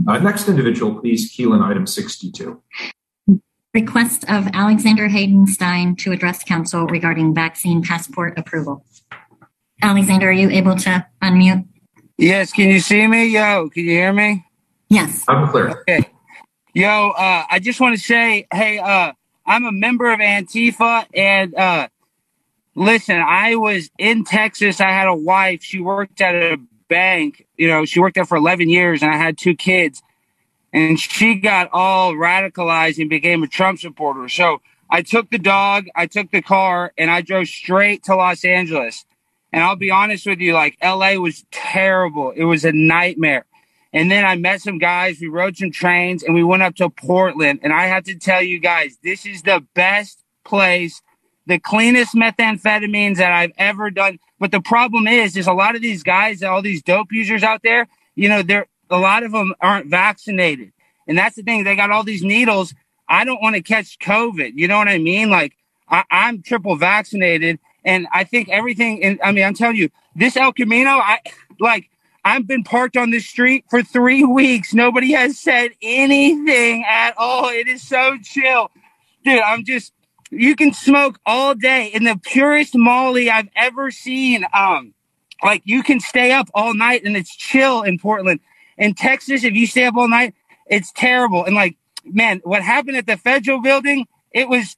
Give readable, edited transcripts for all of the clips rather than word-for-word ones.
Next individual, please. Keelan, item 62. Request of Alexander Haydenstein to address council regarding vaccine passport approval. Alexander, are you able to unmute? Yes, can you see me? Yo, can you hear me? Yes. I'm clear. Okay. Yo, I just want to say, hey, I'm a member of Antifa, and listen, I was in Texas. I had a wife. She worked at a bank. She worked there for 11 years, and I had 2 kids. And she got all radicalized and became a Trump supporter. So I took the dog, I took the car, and I drove straight to Los Angeles. And I'll be honest with you, LA was terrible. It was a nightmare. And then I met some guys, we rode some trains, and we went up to Portland. And I have to tell you guys, this is the best place, the cleanest methamphetamines that I've ever done. But the problem is a lot of these guys, all these dope users out there, a lot of them aren't vaccinated. And that's the thing. They got all these needles. I don't want to catch COVID. You know what I mean? I'm triple vaccinated. And I think everything, I'm telling you, this El Camino, I've been parked on this street for 3 weeks. Nobody has said anything at all. It is so chill. Dude, you can smoke all day in the purest Molly I've ever seen. You can stay up all night and it's chill in Portland. In Texas, if you stay up all night, it's terrible. And man, what happened at the Federal building, it was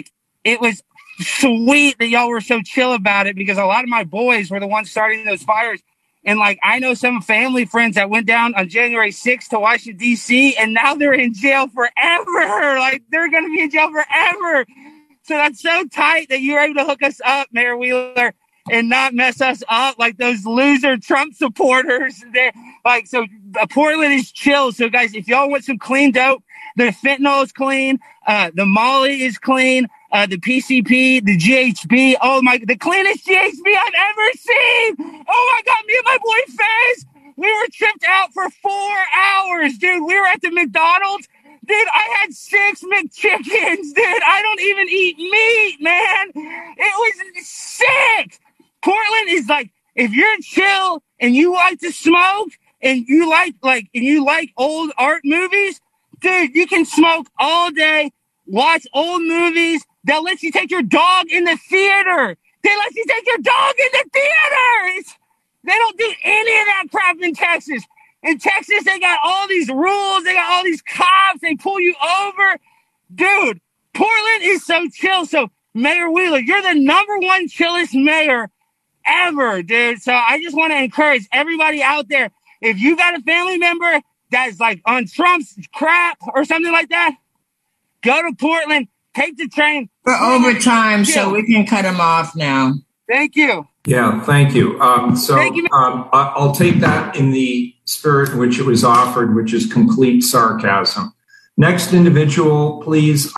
sweet that y'all were so chill about it, because a lot of my boys were the ones starting those fires. And I know some family friends that went down on January 6th to Washington, D.C., and now they're in jail forever. They're going to be in jail forever. So that's so tight that you were able to hook us up, Mayor Wheeler, and not mess us up like those loser Trump supporters. Portland is chill. So guys, if y'all want some clean dope, the fentanyl is clean. The Molly is clean. The PCP, the GHB. The cleanest GHB I've ever seen. Oh my God, me and my boy Fez, we were tripped out for 4 hours, dude. We were at the McDonald's. Dude, I had 6 McChickens, dude. I don't even eat meat, man. It was sick. Portland is if you're chill and you like to smoke and you like old art movies, dude, you can smoke all day, watch old movies. They'll let you take your dog in the theater. They let you take your dog in the theater. They don't do any of that crap in Texas. In Texas, they got all these rules. They got all these cops. They pull you over. Dude, Portland is so chill. So, Mayor Wheeler, you're the #1 chillest mayor ever, dude. So I just want to encourage everybody out there, if you got a family member that's on Trump's crap or something like that, go to Portland, take the train. For overtime, so we can cut him off now. Thank you. Yeah, thank you. Thank you. I'll take that in the spirit in which it was offered, which is complete sarcasm. Next individual, please.